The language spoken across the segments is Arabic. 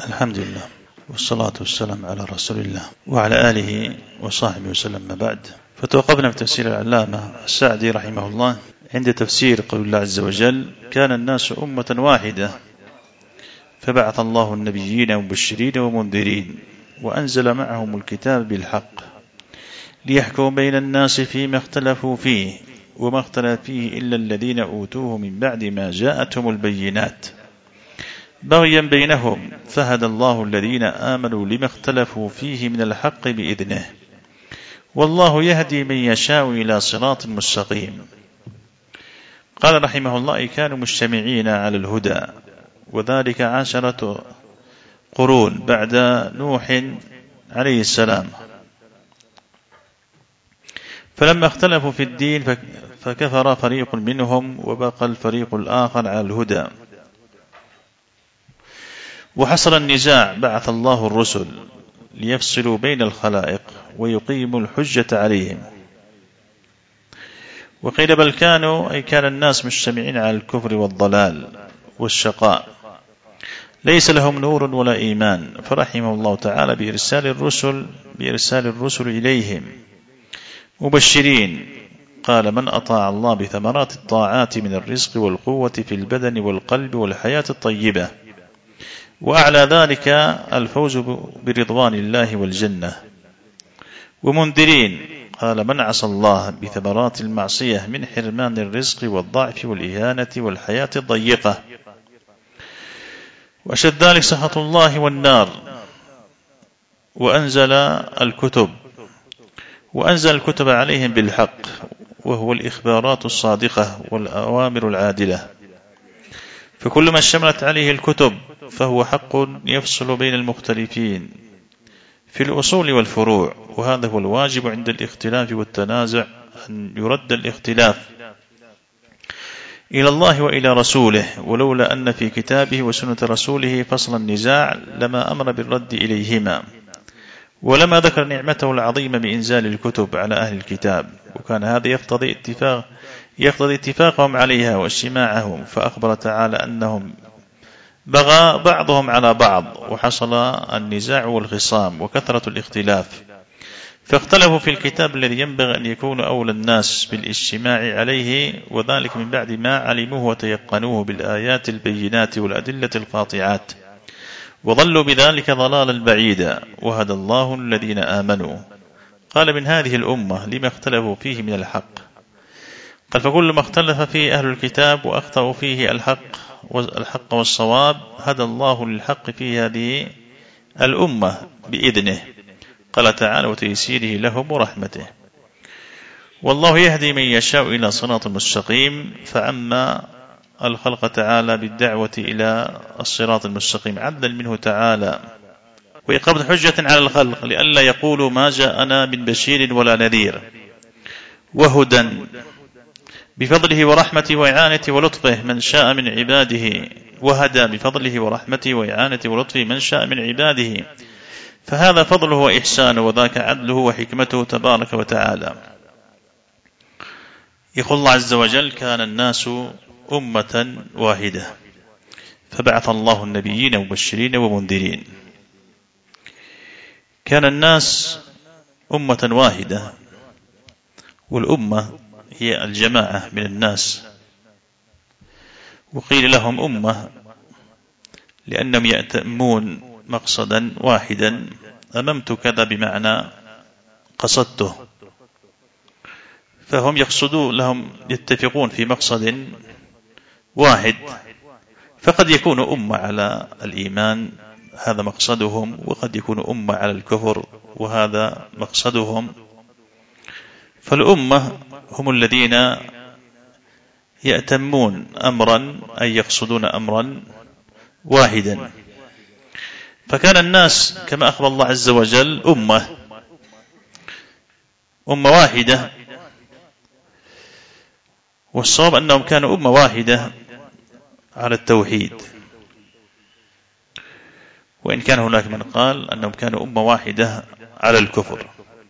الحمد لله والصلاة والسلام على رسول الله وعلى آله وصحبه وسلم. ما بعد، فتوقفنا في تفسير العلامة السعدي رحمه الله عند تفسير قول الله عز وجل: كان الناس أمة واحدة فبعث الله النبيين مبشرين ومنذرين وأنزل معهم الكتاب بالحق ليحكم بين الناس فيما اختلفوا فيه وما اختلف فيه إلا الذين أوتوه من بعد ما جاءتهم البينات بغيا بينهم فهدى الله الذين آمنوا لما اختلفوا فيه من الحق بإذنه والله يهدي من يشاء إلى صراط مستقيم. قال رحمه الله: كانوا مجتمعين على الهدى، وذلك 10 قرون بعد نوح عليه السلام، فلما اختلفوا في الدين فكفر فريق منهم وبقى الفريق الآخر على الهدى، وحصل النزاع بعث الله الرسل ليفصلوا بين الخلائق ويقيموا الحجة عليهم. وقيل بل كان الناس مجتمعين على الكفر والضلال والشقاء، ليس لهم نور ولا إيمان، فرحمه الله تعالى بإرسال الرسل إليهم مبشرين. قال: من أطاع الله بثمرات الطاعات من الرزق والقوة في البدن والقلب والحياة الطيبة، وأعلى ذلك الفوز برضوان الله والجنة. ومنذرين قال: من عصى الله بثمرات المعصية من حرمان الرزق والضعف والإهانة والحياة الضيقة، وأشد ذلك سخط الله والنار. وأنزل الكتب عليهم بالحق، وهو الإخبارات الصادقة والأوامر العادلة، فكل ما اشتملت عليه الكتب فهو حق يفصل بين المختلفين في الأصول والفروع. وهذا هو الواجب عند الاختلاف والتنازع، أن يرد الاختلاف إلى الله وإلى رسوله، ولولا أن في كتابه وسنة رسوله فصل النزاع لما أمر بالرد إليهما، ولما ذكر نعمته العظيمة بإنزال الكتب على أهل الكتاب، وكان هذا يقتضي اتفاقهم عليها واجتماعهم. فأخبر تعالى أنهم بغى بعضهم على بعض، وحصل النزاع والخصام وكثرة الاختلاف، فاختلفوا في الكتاب الذي ينبغي أن يكون أولى الناس بالاجتماع عليه، وذلك من بعد ما علموه وتيقنوه بالآيات البينات والأدلة القاطعات، وضلوا بذلك ضلالا بعيدا، وهدى الله الذين آمنوا. قال: من هذه الأمة لما اختلفوا فيه من الحق. قال: فكل ما اختلف فيه أهل الكتاب وأخطأوا فيه الحق والصواب هدى الله للحق في هذه الأمة بإذنه. قال تعالى: وتيسيره لهم ورحمته، والله يهدي من يشاء إلى صراط مستقيم. فعما الخلق تعالى بالدعوة إلى الصراط المستقيم عدلا منه تعالى وإقامة حجة على الخلق، لئلا يقولوا ما جاءنا من بشير ولا نذير، وهدى بفضله ورحمته وإعانته ولطفه من شاء من عباده، وهدى بفضله ورحمته وإعانته ولطفه من شاء من عباده، فهذا فضله وإحسانه، وذاك عدله وحكمته تبارك وتعالى. يقول الله عز وجل: كان الناس أمة واحدة فبعث الله النبيين مبشرين ومنذرين. كان الناس أمة واحدة، والأمة هي الجماعة من الناس، وقيل لهم أمة لأنهم يأتمون مقصدا واحدا. أممت كذا بمعنى قصدته، فهم لهم يتفقون في مقصد واحد، فقد يكون أمة على الإيمان هذا مقصدهم، وقد يكون أمة على الكفر وهذا مقصدهم. فالأمة هم الذين يأتمون أمرا أي يقصدون أمرا واحدا. فكان الناس كما أخبر الله عز وجل أمة واحدة، والصواب أنهم كانوا أمة واحدة على التوحيد، وإن كان هناك من قال أنهم كانوا أمة واحدة على الكفر،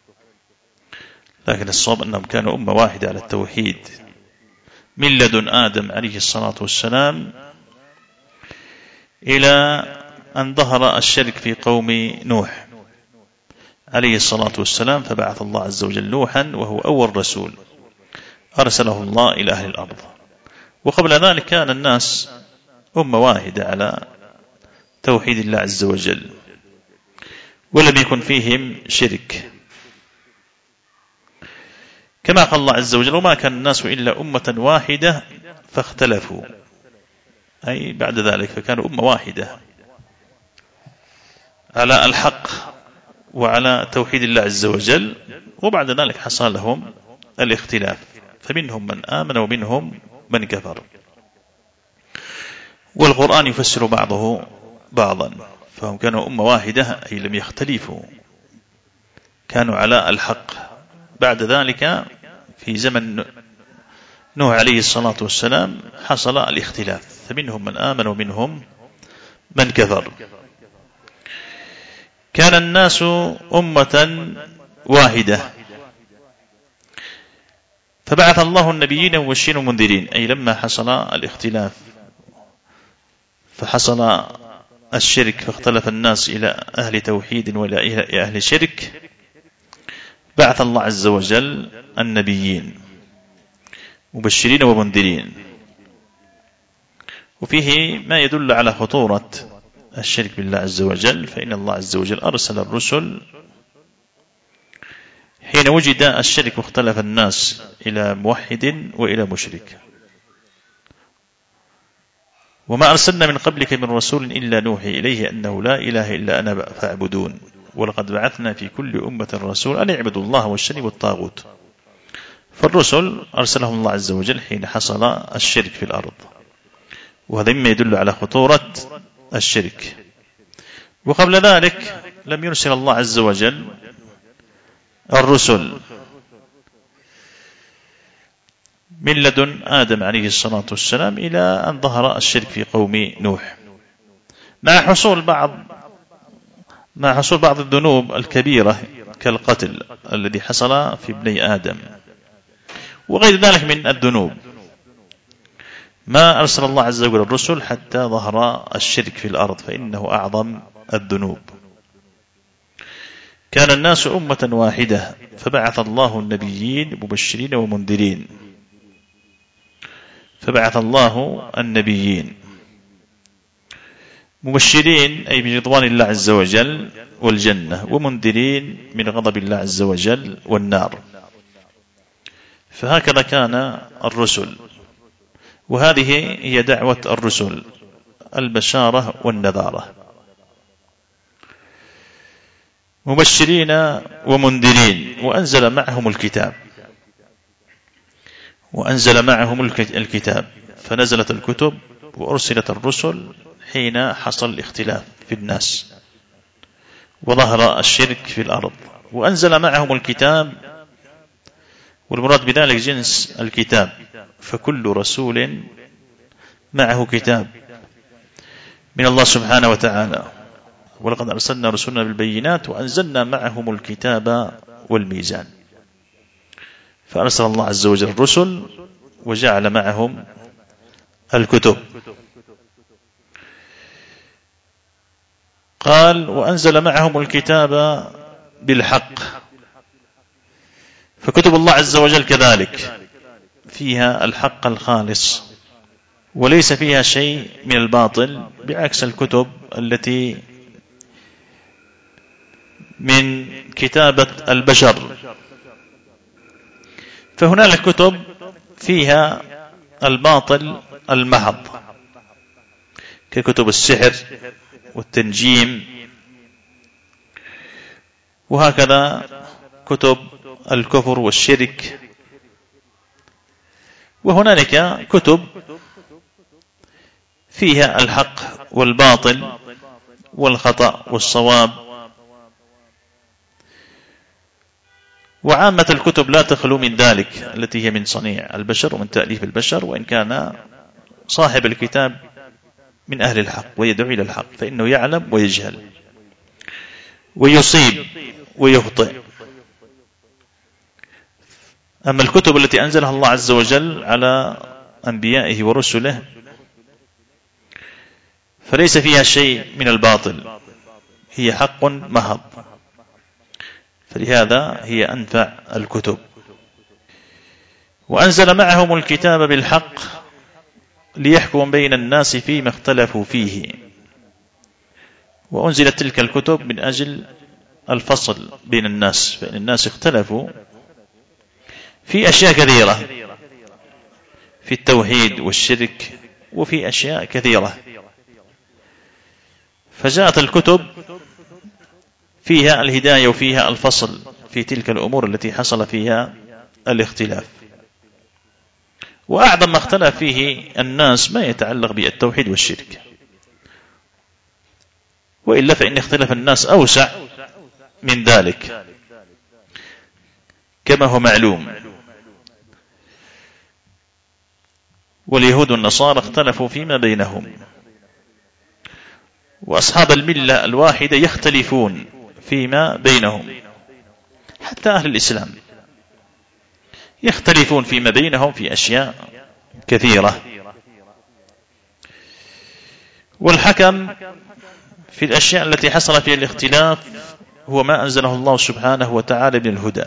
لكن الصواب أنهم كانوا أمة واحدة على التوحيد من لدن آدم عليه الصلاة والسلام إلى أن ظهر الشرك في قوم نوح عليه الصلاة والسلام، فبعث الله عز وجل نوحا وهو أول رسول أرسله الله إلى أهل الأرض. وقبل ذلك كان الناس أمة واحدة على توحيد الله عز وجل، ولم يكن فيهم شرك، كما قال الله عز وجل: وما كان الناس إلا أمة واحدة فاختلفوا، أي بعد ذلك فكانوا أمة واحدة على الحق وعلى توحيد الله عز وجل، وبعد ذلك حصل لهم الاختلاف، فمنهم من آمن ومنهم من كفر. والقرآن يفسر بعضه بعضا، فهم كانوا أمة واحدة أي لم يختلفوا، كانوا على الحق. بعد ذلك في زمن نوح عليه الصلاة والسلام حصل الاختلاف، فمنهم من آمن ومنهم من كفر. كان الناس أمة واحدة، فبعث الله النبيين مبشرين ومنذرين، أي لما حصل الاختلاف فحصل الشرك فاختلف الناس إلى أهل توحيد وإلى أهل شرك، بعث الله عز وجل النبيين مبشرين ومنذرين. وفيه ما يدل على خطورة الشرك بالله عز وجل، فإن الله عز وجل أرسل الرسل حين وجد الشرك واختلف الناس إلى موحد وإلى مشرك. وما أرسلنا من قبلك من رسول إلا نوحي إليه أنه لا إله إلا أنا فاعبدون ولقد بعثنا في كل أمة رسول أن اعبدوا الله واجتنبوا الطاغوت. فالرسل أرسلهم الله عز وجل حين حصل الشرك في الأرض، وهذا مما يدل على خطورة الشرك. وقبل ذلك لم يرسل الله عز وجل الرسل من لدن آدم عليه الصلاة والسلام إلى أن ظهر الشرك في قوم نوح، مع حصول بعض الذنوب الكبيرة كالقتل الذي حصل في ابني آدم وغير ذلك من الذنوب. ما أرسل الله عز وجل الرسل حتى ظهر الشرك في الأرض، فإنه أعظم الذنوب. كان الناس أمة واحدة فبعث الله النبيين مبشرين ومنذرين، فبعث الله النبيين مبشرين أي برضوان الله عز وجل والجنة، ومنذرين من غضب الله عز وجل والنار. فهكذا كان الرسل، وهذه هي دعوة الرسل: البشارة والنذارة، مبشرين ومنذرين. وأنزل معهم الكتاب، فنزلت الكتب وأرسلت الرسل حين حصل الاختلاف في الناس وظهر الشرك في الأرض. وأنزل معهم الكتاب، والمراد بذلك جنس الكتاب، فكل رسول معه كتاب من الله سبحانه وتعالى. ولقد أرسلنا رسلنا بالبينات وأنزلنا معهم الكتاب والميزان. فأرسل الله عز وجل الرسل وجعل معهم الكتب. قال: وأنزل معهم الكتاب بالحق. فكتب الله عز وجل كذلك فيها الحق الخالص، وليس فيها شيء من الباطل، بعكس الكتب التي من كتابة البشر. فهناك كتب فيها الباطل المحض ككتب السحر والتنجيم، وهكذا كتب الكفر والشرك. وهنالك كتب فيها الحق والباطل والخطأ والصواب. وعامة الكتب لا تخلو من ذلك، التي هي من صنيع البشر ومن تأليف البشر، وإن كان صاحب الكتاب من أهل الحق ويدعو إلى الحق، فإنه يعلم ويجهل ويصيب ويخطئ. أما الكتب التي أنزلها الله عز وجل على أنبيائه ورسله فليس فيها شيء من الباطل، هي حق محض، فلهذا هي أنفع الكتب. وأنزل معهم الكتاب بالحق ليحكم بين الناس فيما اختلفوا فيه. وأنزلت تلك الكتب من أجل الفصل بين الناس، فإن الناس اختلفوا في أشياء كثيرة، في التوحيد والشرك وفي أشياء كثيرة، فجاءت الكتب فيها الهداية وفيها الفصل في تلك الأمور التي حصل فيها الاختلاف. وأعظم ما اختلف فيه الناس ما يتعلق بالتوحيد والشرك، وإلا فإن اختلاف الناس أوسع من ذلك كما هو معلوم. واليهود والنصارى اختلفوا فيما بينهم، وأصحاب الملة الواحدة يختلفون فيما بينهم، حتى أهل الإسلام يختلفون فيما بينهم في أشياء كثيرة. والحكم في الأشياء التي حصل فيها الاختلاف هو ما أنزله الله سبحانه وتعالى من الهدى،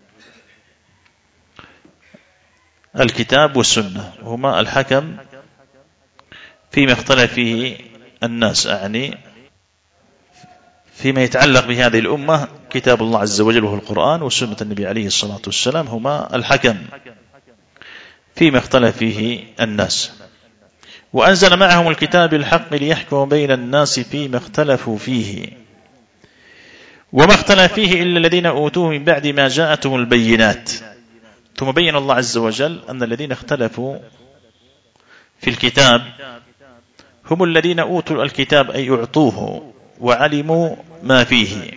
الكتاب والسنة هما الحكم فيما اختلف فيه الناس، أعني فيما يتعلق بهذه الأمة كتاب الله عز وجل وهو القرآن، وسنة النبي عليه الصلاة والسلام هما الحكم فيما اختلف فيه الناس. وأنزل معهم الكتاب الحق ليحكم بين الناس فيما اختلفوا فيه، وما اختلف فيه إلا الذين أوتوه من بعد ما جاءتهم البينات. ثم بين الله عز وجل أن الذين اختلفوا في الكتاب هم الذين أوتوا الكتاب، أي أعطوه وعلموا ما فيه،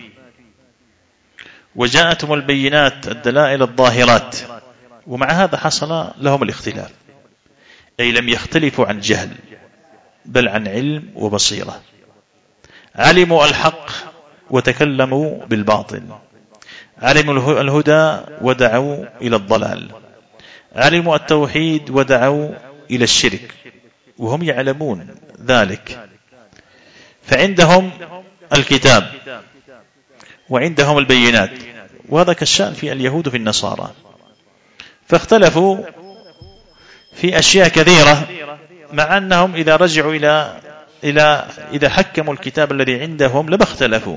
وجاءتهم البينات الدلائل الظاهرات، ومع هذا حصل لهم الاختلاف، أي لم يختلفوا عن جهل بل عن علم وبصيرة. علموا الحق وتكلموا بالباطل، علموا الهدى ودعوا إلى الضلال، علموا التوحيد ودعوا إلى الشرك وهم يعلمون ذلك. فعندهم الكتاب وعندهم البينات، وهذا كالشأن في اليهود في النصارى، فاختلفوا في أشياء كثيرة، مع أنهم إذا رجعوا إذا حكموا الكتاب الذي عندهم لما اختلفوا.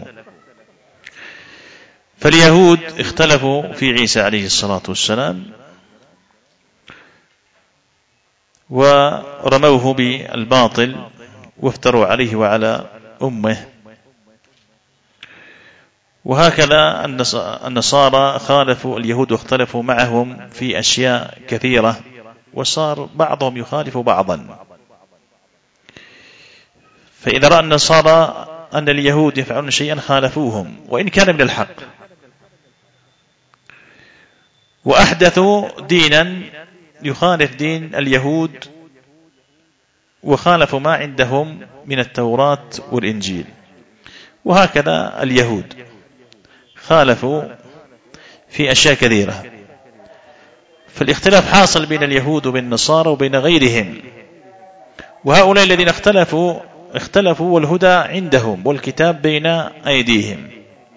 فاليهود اختلفوا في عيسى عليه الصلاة والسلام ورموه بالباطل وافتروا عليه وعلى أمه. وهكذا النصارى خالفوا اليهود واختلفوا معهم في أشياء كثيرة، وصار بعضهم يخالف بعضا. فإذا رأى النصارى أن اليهود يفعلون شيئا خالفوهم وإن كان من الحق، وأحدثوا دينا يخالف دين اليهود وخالفوا ما عندهم من التوراة والإنجيل. وهكذا اليهود خالفوا في أشياء كثيرة، فالاختلاف حاصل بين اليهود وبين النصارى وبين غيرهم. وهؤلاء الذين اختلفوا والهدى عندهم والكتاب بين أيديهم،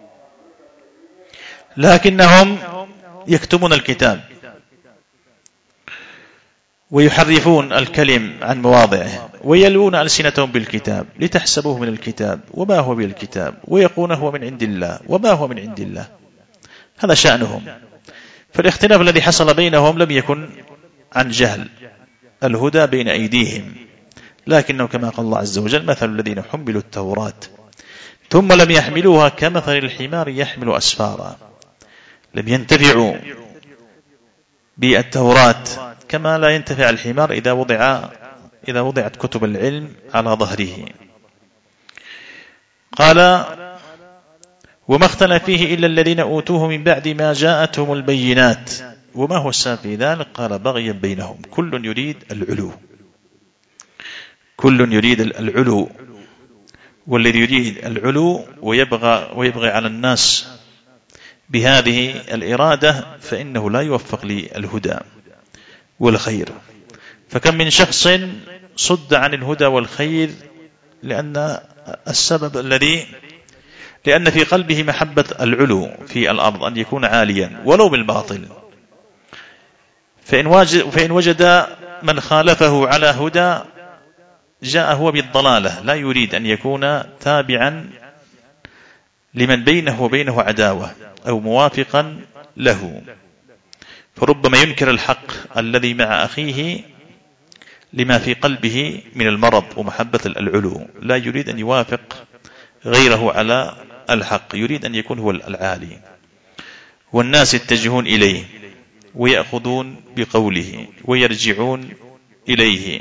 لكنهم يكتمون الكتاب ويحرفون الكلم عن مواضعه ويلوون ألسنتهم بالكتاب لتحسبوه من الكتاب وما هو بالكتاب، ويقولون هو من عند الله وما هو من عند الله. هذا شأنهم. فالاختلاف الذي حصل بينهم لم يكن عن جهل، الهدى بين أيديهم، لكنه كما قال الله عز وجل: مثل الذين حملوا التوراة ثم لم يحملوها كمثل الحمار يحمل أسفارا. لم ينتفعوا بالتوراة كما لا ينتفع الحمار إذا وضعت كتب العلم على ظهره. قال: وما اختلف فيه إلا الذين أوتوه من بعد ما جاءتهم البينات. وما هو السبب في ذلك؟ قال: بغيا بينهم، كل يريد العلو، كل يريد العلو، والذي يريد العلو ويبغي على الناس بهذه الإرادة فإنه لا يوفق للهدى والخير. فكم من شخص صد عن الهدى والخير لأن في قلبه محبة العلو في الأرض، أن يكون عاليا ولو بالباطل. فإن وجد من خالفه على هدى جاء هو بالضلالة، لا يريد أن يكون تابعا لمن بينه وبينه عداوة أو موافقا له، فربما ينكر الحق الذي مع أخيه لما في قلبه من المرض ومحبة العلو، لا يريد أن يوافق غيره على الحق، يريد أن يكون هو العالي، والناس يتجهون إليه ويأخذون بقوله ويرجعون إليه.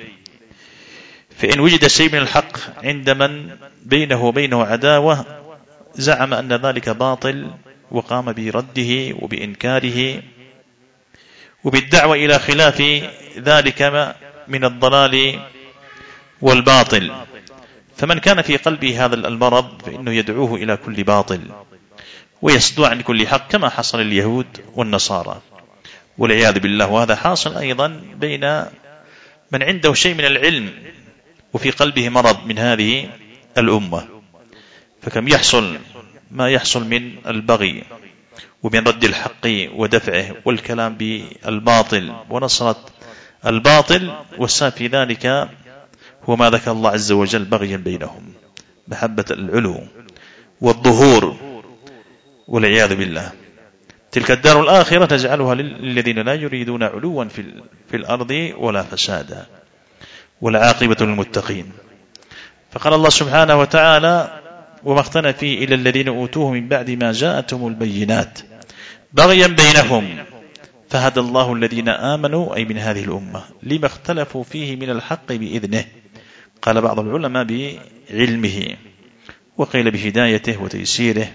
فإن وجد شيء من الحق عند من بينه وبينه عداوة زعم أن ذلك باطل وقام برده وبإنكاره وبالدعوة إلى خلاف ذلك من الضلال والباطل. فمن كان في قلبه هذا المرض فإنه يدعوه إلى كل باطل ويصدو عن كل حق، كما حصل اليهود والنصارى والعياذ بالله. وهذا حاصل أيضا بين من عنده شيء من العلم وفي قلبه مرض من هذه الأمة، فكم يحصل ما يحصل من البغي ومن رد الحق ودفعه والكلام بالباطل ونصرة الباطل، والسبب في ذلك هو ما ذكر الله عز وجل بغيا بينهم، محبة العلو والظهور والعياذ بالله. تلك الدار الآخرة تجعلها للذين لا يريدون علوا في الأرض ولا فسادا والعاقبة للمتقين. فقال الله سبحانه وتعالى: وما اختلف فيه إلى الذين أوتوه من بعد ما جاءتهم البينات بغيا بينهم فهدى الله الذين آمنوا، أي من هذه الأمة، لما اختلفوا فيه من الحق بإذنه. قال بعض العلماء بعلمه، وقيل بهدايته وتيسيره،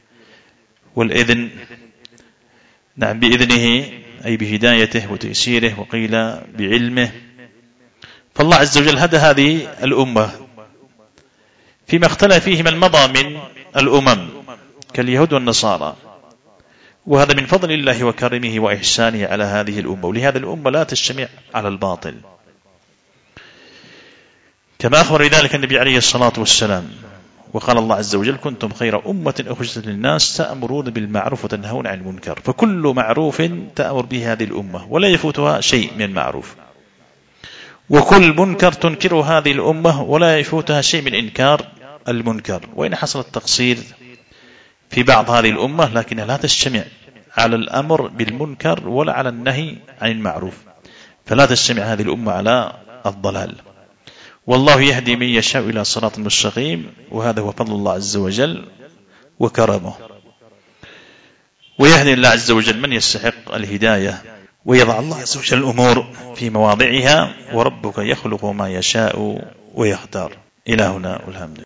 والإذن نعم بإذنه أي بهدايته وتيسيره، وقيل بعلمه. فالله عز وجل هدى هذه الأمة فيما اختلف فيه من مضى من الأمم كاليهود والنصارى، وهذا من فضل الله وكرمه وإحسانه على هذه الأمة. ولهذا الأمة لا تجتمع على الباطل، كما أخبر ذلك النبي عليه الصلاة والسلام. وقال الله عز وجل: كنتم خير أمة أخرجت للناس تأمرون بالمعروف وتنهون عن المنكر. فكل معروف تأمر به هذه الأمة ولا يفوتها شيء من المعروف، وكل منكر تنكر هذه الأمة ولا يفوتها شيء من إنكار المنكر. وإن حصل التقصير في بعض هذه الأمة لكنها لا تجتمع على الأمر بالمنكر ولا على النهي عن المعروف، فلا تجتمع هذه الأمة على الضلال. والله يهدي من يشاء إلى صراط مستقيم، وهذا هو فضل الله عز وجل وكرمه. ويهدي الله عز وجل من يستحق الهداية، ويضع الله عز وجل الأمور في مواضعها، وربك يخلق ما يشاء ويختار. إلى هنا والحمد.